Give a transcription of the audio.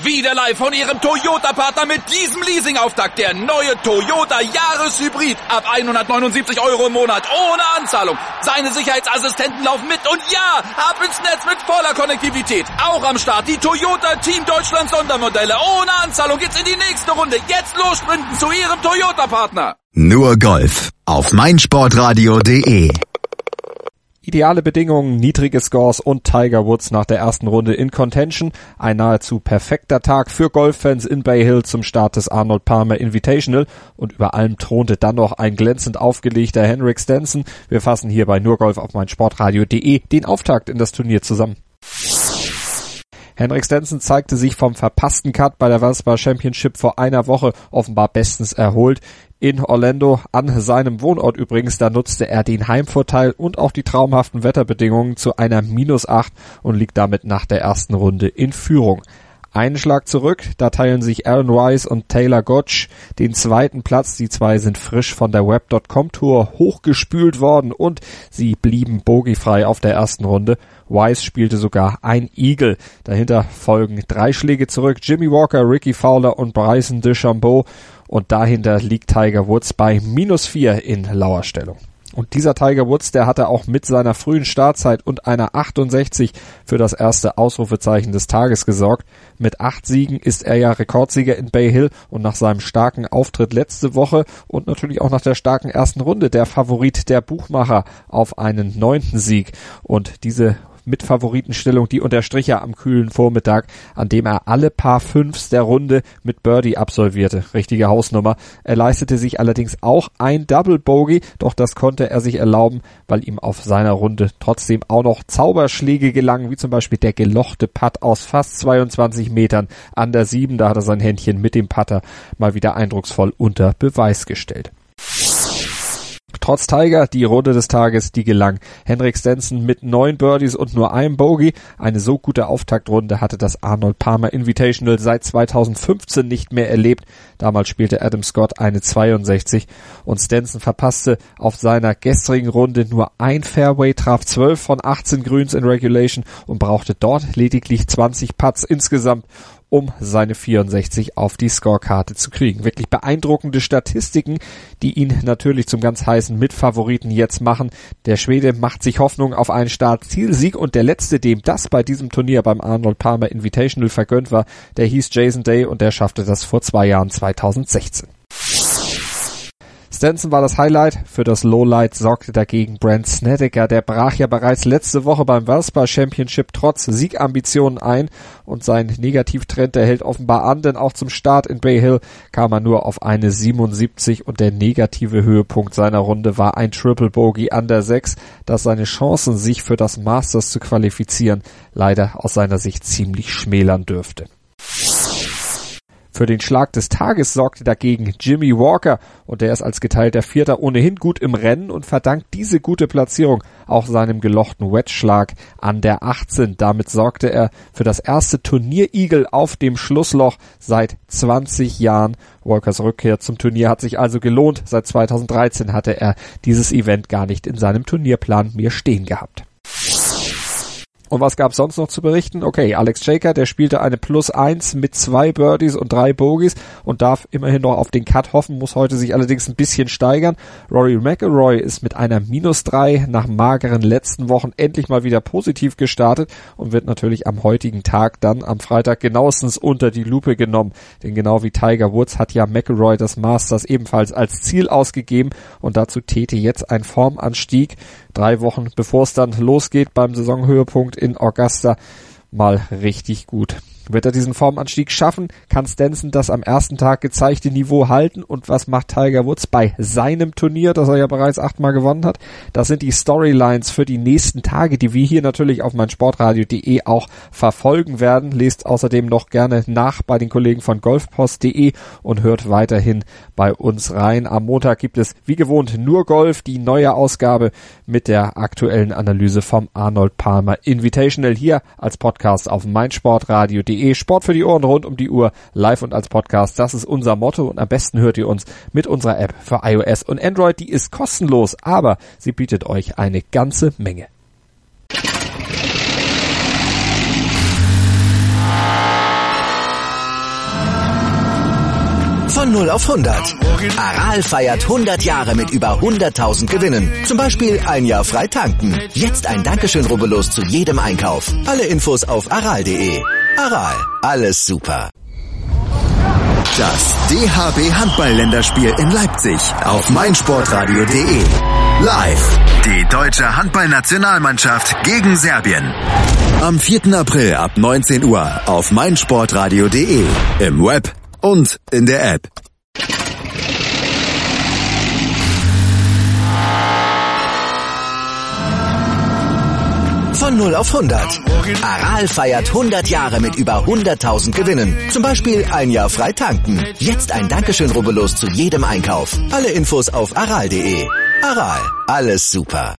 Wieder live von Ihrem Toyota-Partner mit diesem Leasing-Auftakt. Der neue Toyota Jahreshybrid. Ab 179 € im Monat. Ohne Anzahlung. Seine Sicherheitsassistenten laufen mit. Und ja, ab ins Netz mit voller Konnektivität. Auch am Start die Toyota Team Deutschland Sondermodelle. Ohne Anzahlung geht's in die nächste Runde. Jetzt los sprinten zu Ihrem Toyota-Partner. Nur Golf auf meinsportradio.de. Ideale Bedingungen, niedrige Scores und Tiger Woods nach der ersten Runde in Contention. Ein nahezu perfekter Tag für Golffans in Bay Hill zum Start des Arnold Palmer Invitational. Und über allem thronte dann noch ein glänzend aufgelegter Henrik Stenson. Wir fassen hier bei Nur Golf auf meinsportradio.de den Auftakt in das Turnier zusammen. Henrik Stenson zeigte sich vom verpassten Cut bei der Valspar Championship vor einer Woche offenbar bestens erholt. In Orlando, an seinem Wohnort übrigens, da nutzte er den Heimvorteil und auch die traumhaften Wetterbedingungen zu einer -8 und liegt damit nach der ersten Runde in Führung. Einen Schlag zurück, da teilen sich Aaron Wise und Taylor Gooch den zweiten Platz. Die zwei sind frisch von der Web.com Tour hochgespült worden und sie blieben bogiefrei auf der ersten Runde. Wise spielte sogar ein Eagle. Dahinter folgen 3 Schläge zurück, Jimmy Walker, Ricky Fowler und Bryson DeChambeau. Und dahinter liegt Tiger Woods bei -4 in Lauerstellung. Und dieser Tiger Woods, der hatte auch mit seiner frühen Startzeit und einer 68 für das erste Ausrufezeichen des Tages gesorgt. Mit 8 Siegen ist er ja Rekordsieger in Bay Hill und nach seinem starken Auftritt letzte Woche und natürlich auch nach der starken ersten Runde der Favorit der Buchmacher auf einen 9. Sieg. Und diese Mitfavoritenstellung, die unterstrich er am kühlen Vormittag, an dem er alle Paar Fünfs der Runde mit Birdie absolvierte. Richtige Hausnummer. Er leistete sich allerdings auch ein Double Bogey, doch das konnte er sich erlauben, weil ihm auf seiner Runde trotzdem auch noch Zauberschläge gelangen, wie zum Beispiel der gelochte Putt aus fast 22 Metern an der 7. Da hat er sein Händchen mit dem Putter mal wieder eindrucksvoll unter Beweis gestellt. Trotz Tiger, die Runde des Tages, die gelang. Henrik Stenson mit 9 Birdies und nur einem Bogey. Eine so gute Auftaktrunde hatte das Arnold Palmer Invitational seit 2015 nicht mehr erlebt. Damals spielte Adam Scott eine 62 und Stenson verpasste auf seiner gestrigen Runde nur ein Fairway, traf 12 von 18 Grüns in Regulation und brauchte dort lediglich 20 Putts insgesamt, um seine 64 auf die Scorekarte zu kriegen. Wirklich beeindruckende Statistiken, die ihn natürlich zum ganz heißen Mitfavoriten jetzt machen. Der Schwede macht sich Hoffnung auf einen Startzielsieg und der letzte, dem das bei diesem Turnier beim Arnold Palmer Invitational vergönnt war, der hieß Jason Day und der schaffte das vor 2 Jahren, 2016. Stenson war das Highlight, für das Lowlight sorgte dagegen Brandt Snedeker. Der brach ja bereits letzte Woche beim Valspar Championship trotz Siegambitionen ein und sein Negativtrend, der hält offenbar an, denn auch zum Start in Bay Hill kam er nur auf eine 77 und der negative Höhepunkt seiner Runde war ein Triple Bogey an der 6, das seine Chancen, sich für das Masters zu qualifizieren, leider aus seiner Sicht ziemlich schmälern dürfte. Für den Schlag des Tages sorgte dagegen Jimmy Walker und der ist als geteilter Vierter ohnehin gut im Rennen und verdankt diese gute Platzierung auch seinem gelochten Wedge-Schlag an der 18. Damit sorgte er für das erste Turnier-Eagle auf dem Schlussloch seit 20 Jahren. Walkers Rückkehr zum Turnier hat sich also gelohnt. Seit 2013 hatte er dieses Event gar nicht in seinem Turnierplan mehr stehen gehabt. Und was gab's sonst noch zu berichten? Okay, Alex Jaker, der spielte eine +1 mit 2 Birdies und 3 Bogies und darf immerhin noch auf den Cut hoffen, muss heute sich allerdings ein bisschen steigern. Rory McIlroy ist mit einer -3 nach mageren letzten Wochen endlich mal wieder positiv gestartet und wird natürlich am heutigen Tag dann am Freitag genauestens unter die Lupe genommen. Denn genau wie Tiger Woods hat ja McIlroy das Masters ebenfalls als Ziel ausgegeben und dazu täte jetzt ein Formanstieg 3 Wochen bevor es dann losgeht beim Saisonhöhepunkt in Augusta mal richtig gut. Wird er diesen Formanstieg schaffen, kann Stenson das am ersten Tag gezeigte Niveau halten und was macht Tiger Woods bei seinem Turnier, das er ja bereits 8-mal gewonnen hat? Das sind die Storylines für die nächsten Tage, die wir hier natürlich auf meinsportradio.de auch verfolgen werden. Lest außerdem noch gerne nach bei den Kollegen von golfpost.de und hört weiterhin bei uns rein. Am Montag gibt es wie gewohnt nur Golf, die neue Ausgabe mit der aktuellen Analyse vom Arnold Palmer Invitational hier als Podcast auf meinsportradio.de. Sport für die Ohren rund um die Uhr, live und als Podcast. Das ist unser Motto und am besten hört ihr uns mit unserer App für iOS und Android. Die ist kostenlos, aber sie bietet euch eine ganze Menge. Von 0 auf 100. Aral feiert 100 Jahre mit über 100.000 Gewinnen. Zum Beispiel ein Jahr frei tanken. Jetzt ein Dankeschön, rubbellos zu jedem Einkauf. Alle Infos auf aral.de. Aral, alles super. Das DHB Handball-Länderspiel in Leipzig auf meinsportradio.de. Live. Die deutsche Handballnationalmannschaft gegen Serbien. Am 4. April ab 19 Uhr auf meinsportradio.de. Im Web und in der App. Von 0 auf 100. Aral feiert 100 Jahre mit über 100.000 Gewinnen. Zum Beispiel ein Jahr frei tanken. Jetzt ein Dankeschön, rubbellos zu jedem Einkauf. Alle Infos auf aral.de. Aral, alles super.